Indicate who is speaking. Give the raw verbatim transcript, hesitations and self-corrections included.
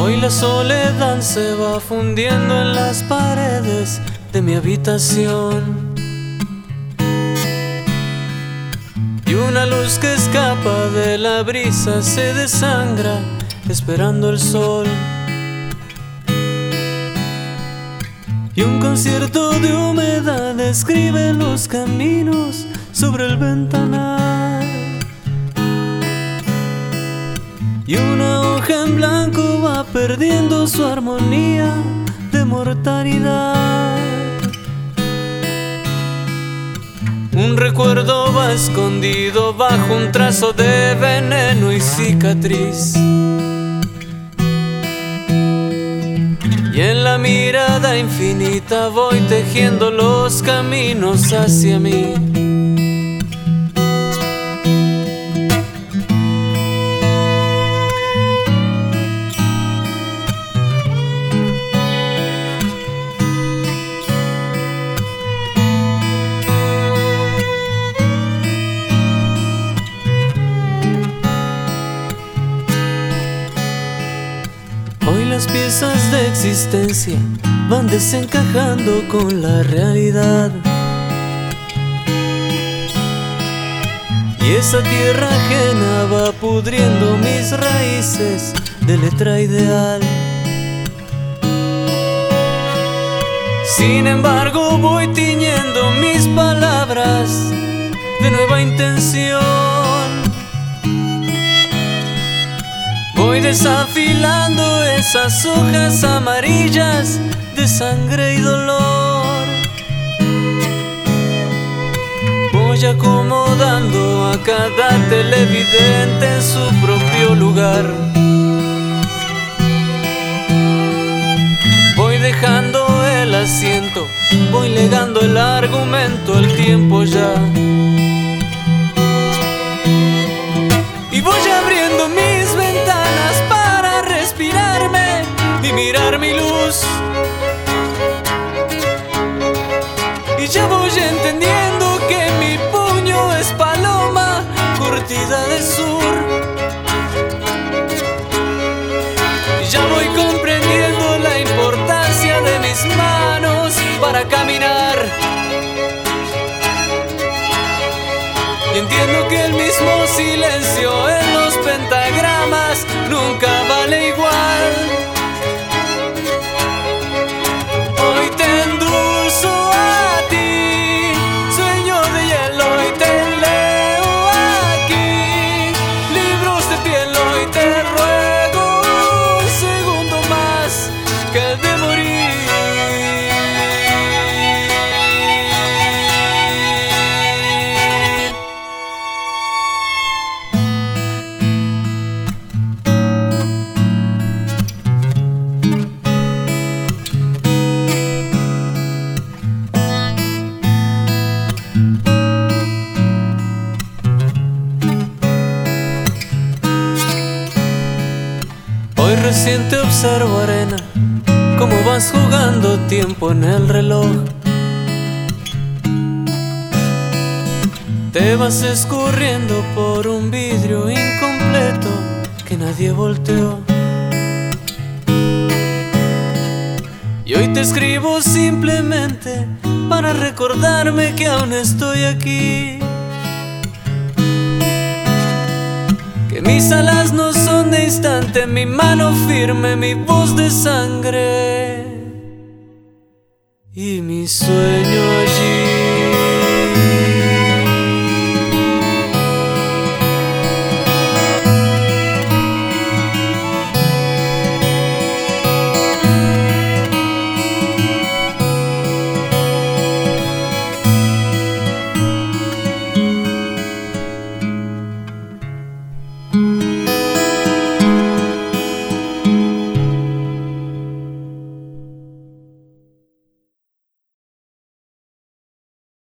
Speaker 1: Hoy la soledad se va fundiendo en las paredes de mi habitación, y una luz que escapa de la brisa se desangra esperando el sol. Y un concierto de humedad escribe los caminos sobre el ventanal, y una hoja en blanco va perdiendo su armonía de mortalidad. Un recuerdo va escondido bajo un trazo de veneno y cicatriz, y en la mirada infinita voy tejiendo los caminos hacia mí. Hoy las piezas de existencia van desencajando con la realidad, y esa tierra ajena va pudriendo mis raíces de letra ideal. Sin embargo voy tiñendo mis palabras de nueva intención, voy desafilando esas hojas amarillas de sangre y dolor, voy acomodando a cada televidente en su propio lugar, voy dejando el asiento, voy legando el argumento al tiempo ya, y voy abriendo mis ventanas para respirarme y mirar mi luz, y ya voy entendiendo que mi puño es paloma curtida de sur, y ya voy comprendiendo la importancia de mis manos para caminar, y entiendo que el mismo silencio en los pentagramas nunca vale igual. Hoy te endulzo a ti, sueño de hielo, y te leo aquí libros de piel. Hoy te ruego un segundo más que el de morir. Hoy recién te observo, arena, cómo vas jugando tiempo en el reloj, te vas escurriendo por un vidrio incompleto que nadie volteó, y hoy te escribo simplemente para recordarme que aún estoy aquí, que mis alas no son de instante, mi mano firme, mi voz de sangre.